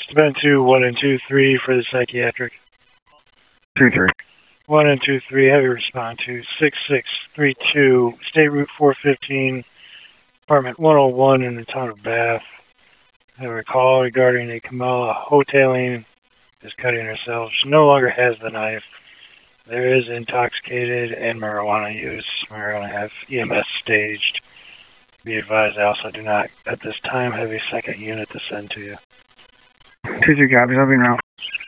Been to 1 and 2, 3 for the psychiatric. 2-3. 1 and 2, 3. Have you respond to 6632 State Route 415, Apartment 101 in the town of Bath. Have a call regarding a Kamala Hoteling is cutting herself. She no longer has the knife. There is intoxicated and marijuana use. Marijuana have EMS staged. Be advised, I also do not, at this time, have a second unit to send to you. 2-3 copies. I'll be around.